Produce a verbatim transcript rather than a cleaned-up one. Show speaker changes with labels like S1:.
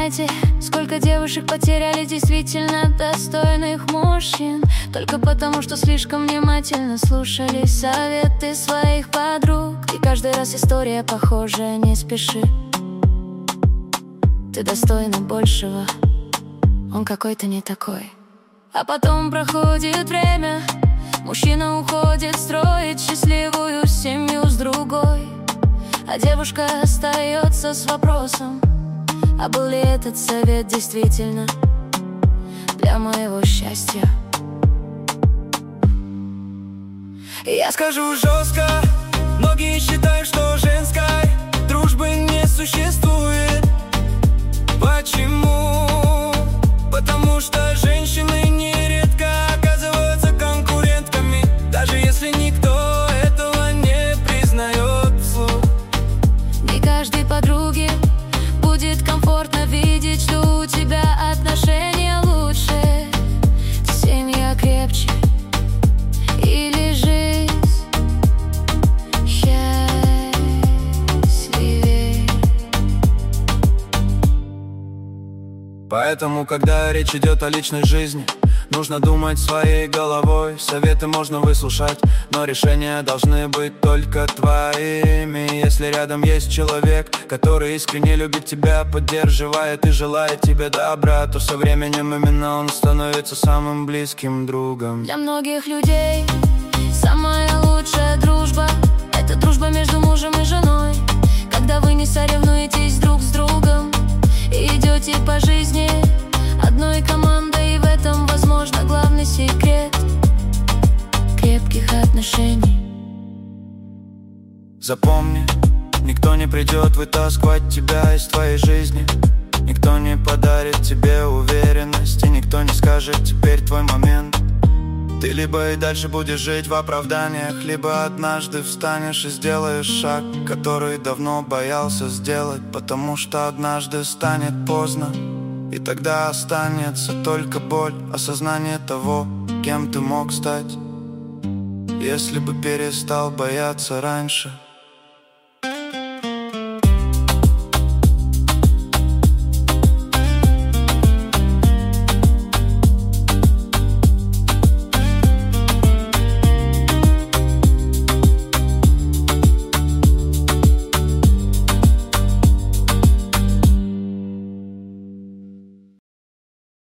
S1: знаете, сколько девушек потеряли действительно достойных мужчин, только потому, что слишком внимательно слушали советы своих подруг. И каждый раз история похожая, не спеши, ты достойна большего, он какой-то не такой. А потом проходит время, мужчина уходит строить счастливую семью с другой, а девушка остается с вопросом: а был ли этот совет действительно для моего счастья?
S2: Я скажу жестко, многие считают, что женской дружбы не существует. Почему? Потому что женщины нередко оказываются конкурентками, даже если никто этого не признает вслух.
S1: Не каждой подруге будет комфортно видеть, что у тебя отношения лучше, семья крепче или жизнь счастливее.
S2: Поэтому, когда речь идет о личной жизни, нужно думать своей головой. Советы можно выслушать, но решения должны быть только твоими. Если рядом есть человек, который искренне любит тебя, поддерживает и желает тебе добра, то со временем именно он становится самым близким другом.
S1: Для многих людей самая лучшая дружба — это дружба между мужем и женой, когда вы не соревнуетесь друг с другом и идете по жизни одной командой. И в этом, возможно, главный секрет крепких отношений.
S2: Запомни, никто не придет вытаскивать тебя из твоей жизни, никто не подарит тебе уверенность, и никто не скажет: теперь твой момент. Ты либо и дальше будешь жить в оправданиях, либо однажды встанешь и сделаешь шаг, который давно боялся сделать, потому что однажды станет поздно, и тогда останется только боль, осознание того, кем ты мог стать, если бы перестал бояться раньше.